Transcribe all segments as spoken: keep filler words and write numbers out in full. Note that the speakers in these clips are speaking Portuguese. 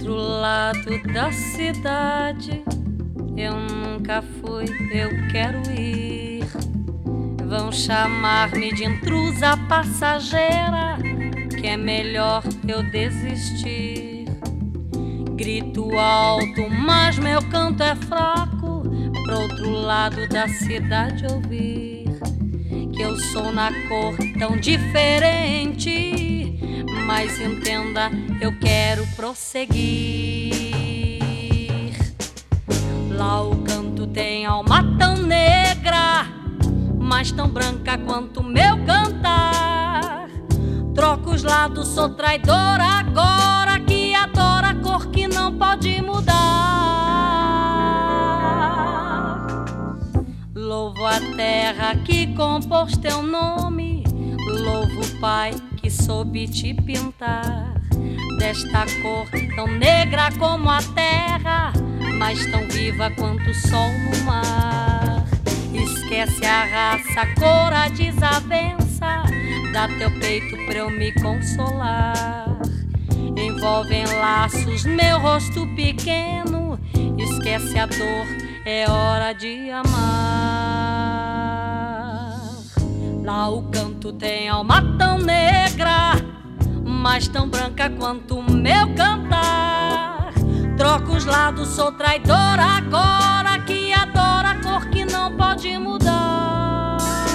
outro lado da cidade eu nunca fui, eu quero ir. Vão chamar-me de intrusa passageira, que é melhor eu desistir. Grito alto, mas meu canto é fraco, pro outro lado da cidade ouvir que eu sou na cor tão diferente. Mas entenda, eu quero prosseguir. Lá o canto tem alma tão negra, mas tão branca quanto meu cantar. Troco os lados, sou traidora agora, que adora a cor que não pode mudar. Louvo a terra que compôs teu nome, louvo o Pai que soube te pintar desta cor tão negra como a terra, mas tão viva quanto o sol no mar. Esquece a raça, a cor, a desavença, dá teu peito pra eu me consolar. Envolve em laços meu rosto pequeno, esquece a dor, é hora de amar. Lá o canto tem alma tão negra, mas tão branca quanto o meu cantar. Troco os lados, sou traidora agora, que adora a cor que não pode mudar.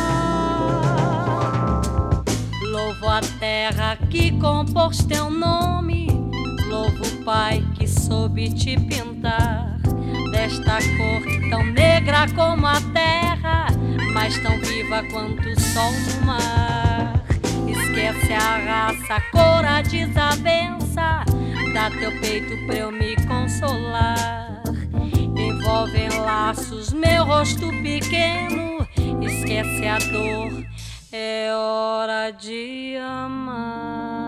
Louvo a terra que compôs teu nome, louvo o Pai que soube te pintar desta cor tão negra como a terra, mas tão viva quanto o sol no mar. Esquece a raça, a cor, a desavença, dá teu peito pra eu me consolar. Envolve em laços meu rosto pequeno, esquece a dor, é hora de amar.